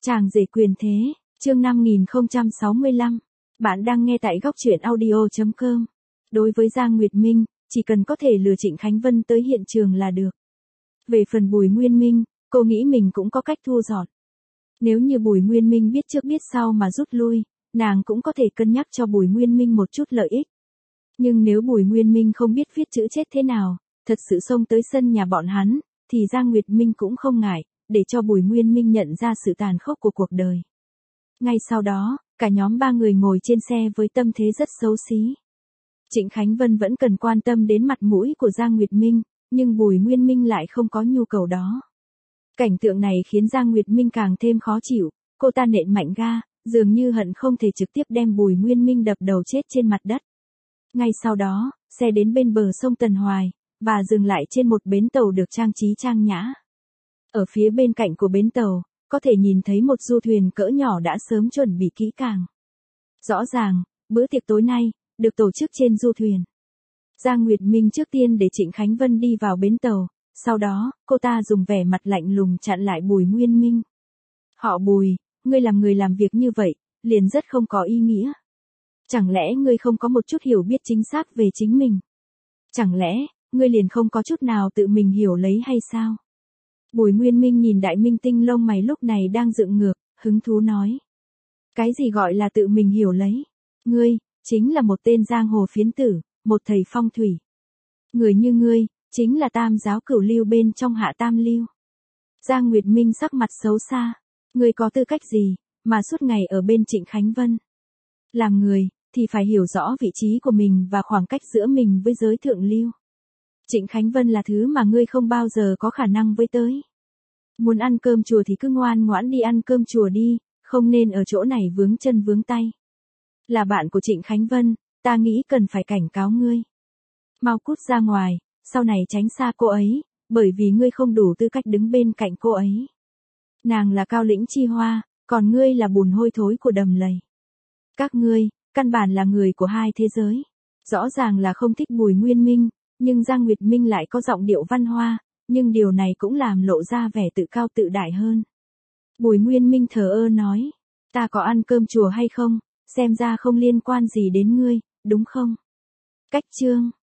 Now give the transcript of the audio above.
Chàng rể quyền thế, chương 5065. Bạn đang nghe tại góc truyện audio.com. Đối với Giang Nguyệt Minh, chỉ cần có thể lừa Trịnh Khánh Vân tới hiện trường là được. Về phần Bùi Nguyên Minh, cô nghĩ mình cũng có cách thu dọn. Nếu như Bùi Nguyên Minh biết trước biết sau mà rút lui, nàng cũng có thể cân nhắc cho Bùi Nguyên Minh một chút lợi ích. Nhưng nếu Bùi Nguyên Minh không biết viết chữ chết thế nào, thật sự xông tới sân nhà bọn hắn, thì Giang Nguyệt Minh cũng không ngại, để cho Bùi Nguyên Minh nhận ra sự tàn khốc của cuộc đời. Ngay sau đó, cả nhóm ba người ngồi trên xe với tâm thế rất xấu xí. Trịnh Khánh Vân vẫn cần quan tâm đến mặt mũi của Giang Nguyệt Minh, nhưng Bùi Nguyên Minh lại không có nhu cầu đó. Cảnh tượng này khiến Giang Nguyệt Minh càng thêm khó chịu, cô ta nện mạnh ga, dường như hận không thể trực tiếp đem Bùi Nguyên Minh đập đầu chết trên mặt đất. Ngay sau đó, xe đến bên bờ sông Tần Hoài, và dừng lại trên một bến tàu được trang trí trang nhã. Ở phía bên cạnh của bến tàu, có thể nhìn thấy một du thuyền cỡ nhỏ đã sớm chuẩn bị kỹ càng. Rõ ràng, bữa tiệc tối nay, được tổ chức trên du thuyền. Giang Nguyệt Minh trước tiên để Trịnh Khánh Vân đi vào bến tàu, sau đó, cô ta dùng vẻ mặt lạnh lùng chặn lại Bùi Nguyên Minh. Họ Bùi, ngươi làm người làm việc như vậy, liền rất không có ý nghĩa. Chẳng lẽ ngươi không có một chút hiểu biết chính xác về chính mình? Chẳng lẽ, ngươi liền không có chút nào tự mình hiểu lấy hay sao? Bùi Nguyên Minh nhìn đại minh tinh lông mày lúc này đang dựng ngược, hứng thú nói. Cái gì gọi là tự mình hiểu lấy? Ngươi, chính là một tên giang hồ phiến tử, một thầy phong thủy. Người như ngươi, chính là tam giáo cửu lưu bên trong hạ tam lưu. Giang Nguyệt Minh sắc mặt xấu xa. Ngươi có tư cách gì, mà suốt ngày ở bên Trịnh Khánh Vân? Làm người, thì phải hiểu rõ vị trí của mình và khoảng cách giữa mình với giới thượng lưu. Trịnh Khánh Vân là thứ mà ngươi không bao giờ có khả năng với tới. Muốn ăn cơm chùa thì cứ ngoan ngoãn đi ăn cơm chùa đi, không nên ở chỗ này vướng chân vướng tay. Là bạn của Trịnh Khánh Vân, ta nghĩ cần phải cảnh cáo ngươi. Mau cút ra ngoài, sau này tránh xa cô ấy, bởi vì ngươi không đủ tư cách đứng bên cạnh cô ấy. Nàng là cao lĩnh chi hoa, còn ngươi là bùn hôi thối của đầm lầy. Các ngươi, căn bản là người của hai thế giới. Rõ ràng là không thích Bùi Nguyên Minh, nhưng Giang Nguyệt Minh lại có giọng điệu văn hoa, nhưng điều này cũng làm lộ ra vẻ tự cao tự đại hơn. Bùi Nguyên Minh thờ ơ nói, ta có ăn cơm chùa hay không, xem ra không liên quan gì đến ngươi, đúng không? Cách chương